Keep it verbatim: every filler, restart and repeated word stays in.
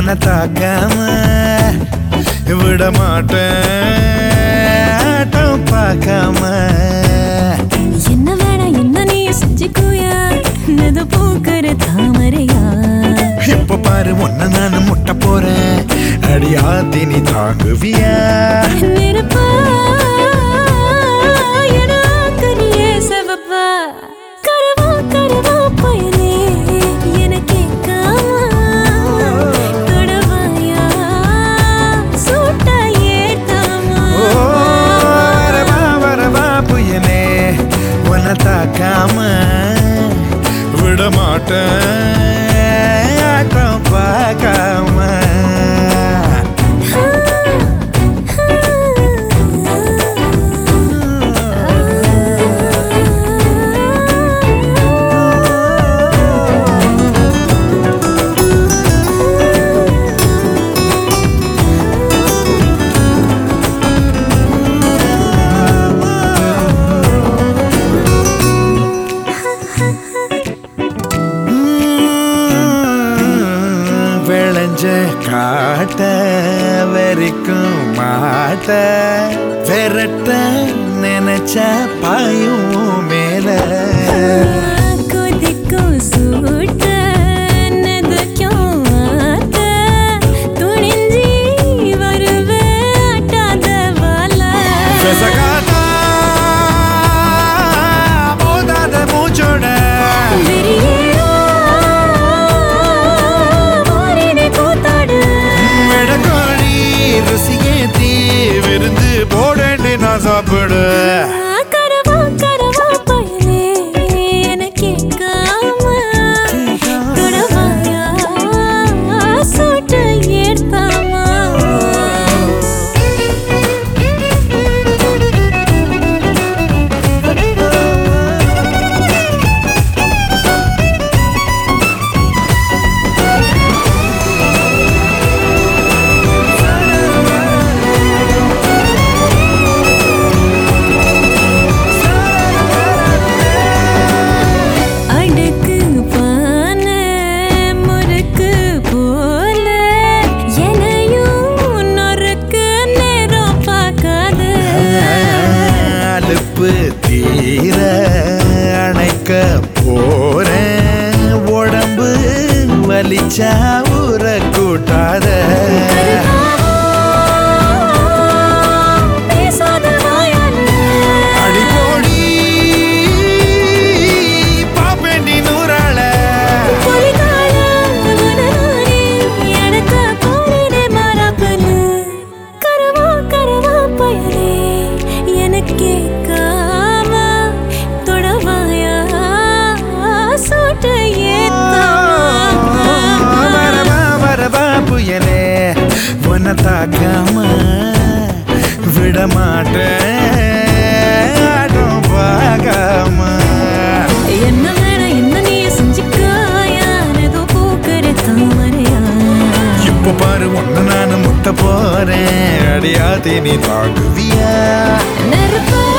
உன்னை தாக்காம விட மாட்டேன் பார்க்காம. என்ன வேணா என்ன நீ செஞ்சுக்கோயா நது பூக்கிற தாமரையா. இப்ப பாரு உன்னை நான் முட்ட போறேன் அடியாத்தி நீ தாங்குவியா. நெருப்பா கரியே சவப்பா கரவா கரவா பயனே என கேட்காம தொடவாயா சூட்ட ஏத்தாமா. வரவா வரவா புயனே உன்னை தாக்காம விட மாட்டேன் பார்க்காம. காட்ட வரைக்கும் மாட்ட விரட்ட நினைச்ச பாயும் மேல கொதிக்கும் சூட்ட நெதுக்கும் ஆத்த துணிஞ்சி வருவே அட்டாத வாழ. விசகாதா போதாத மூச்சோட விருந்து போடேண்டி நான் சாப்பிடு. கரவா கரவா பயனே என கேட்காம தொடவாயா சூட்ட ஏத்தாமா. தீர அணைக்க போறேன் உடம்பு வலிச்சா ஊற கூட்டாத. அடிப்போடி பாப்பேண்டி நூறாள கரவா கரவா பயனே எனக்கு புயலே உன்னை தாக்காம விட மாட்டேன் பார்க்காம. என்ன வேணா என்ன நீ செஞ்சுக்காயா ஏதோ பூக்கிற தாமரையா. இப்ப பாரு உன்னை நான் முட்ட போறேன் அடியாத்தி நீ தாங்குவியா. நெருப்பா